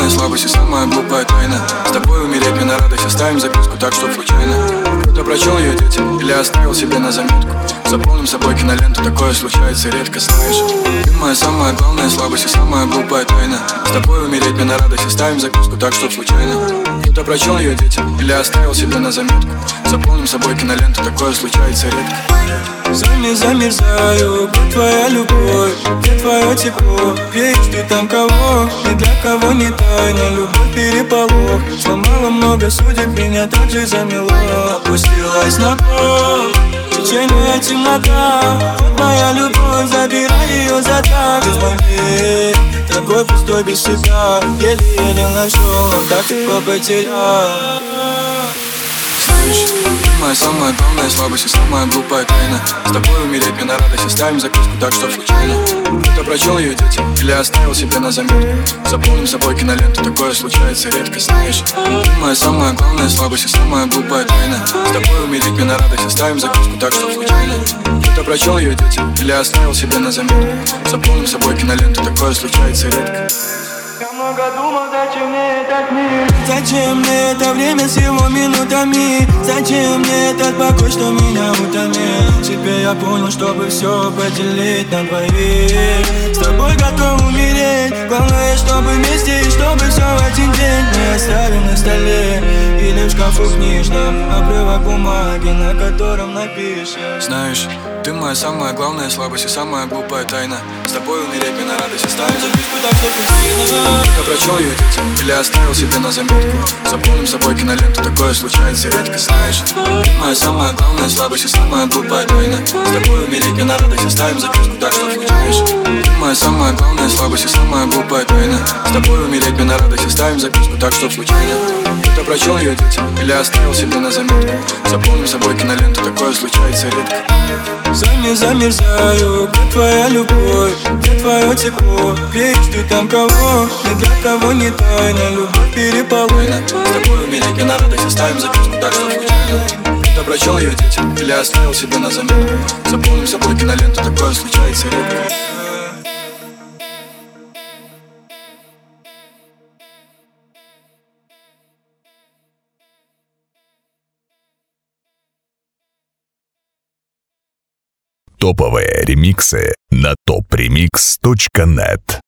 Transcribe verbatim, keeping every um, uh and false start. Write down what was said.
главная слабость и самая глупая тайна. С тобой умереть мне на радость, оставим записку так, чтоб случайно кто-то прочел ее детям или оставил себе на заметку. Заполним собой киноленту, такое случается редко, знаешь. Ты моя самая главная слабость и самая глупая тайна. С тобой умереть мне на радость, оставим записку так, чтоб случайно кто-то прочел ее детям или оставил себе на заметку. Заполним собой киноленту, такое случается редко. Сами замерзаю, где твоя любовь, где твое тепло? Веришь ты там кого, и для кого не тайна. Любовь переполох, сломала много судеб, меня так же замело. Опустилась на пол, течение темнота. Вот моя любовь, забирай ее за так. Без моей, такой пустой без себя. Еле-еле нашел, но так его потерял. Знаешь, ты моя самая главная слабость и самая глупая тайна. С тобой умереть мне на радость, оставим записку так, чтоб случайно кто-то прочел ее детям или оставил себе на заметку. Заполним собой киноленту, такое случается редко, знаешь. Ты моя самая главная слабость и самая глупая тайна. С тобой умереть мне на радость, оставим записку так, чтоб случайно кто-то прочел ее детям или оставил себе на заметку. Заполним собой киноленту, такое случается редко. Я много думал, зачем мне этот мир? Зачем мне это время с его минутами? Зачем мне этот покой, что меня утомил? Теперь я понял, чтобы все поделить на двоих. С тобой готов умереть. Главное, чтобы вместе и чтобы все в один день не оставим на столе или в шкафу книжном обрывок бумаги, на котором напишем. Знаешь, ты моя самая главная слабость и самая глупая тайна. С тобой умереть мне на радость, оставим записку так, что причина. Кто прочел ее детям или оставил себе на заметку. Заполним собой киноленту, такое случается редко, знаешь. Ты моя самая главная слабость и самая глупая тайна. С тобой умереть мне на радость, оставим записку так, что случаешь. Ты моя самая главная слабость и самая глупая тайна. С тобой умереть мне на радость, оставим записку так, чтоб случайно кто-то прочел ее детям или оставил себе на заметку. Заполним собой киноленту, такое случается редко. Сами замерзаю, где твоя любовь, где твое тепло? Веришь ты там кого, и для кого не тайна. Любовь переполох. С тобой умереть мне на радость, оставим записку так, что случайно кто-то прочел ее детям или оставил себе на заметку. Заполним собой киноленту, такое случается редко. Топовые ремиксы на топ ремикс точка нет.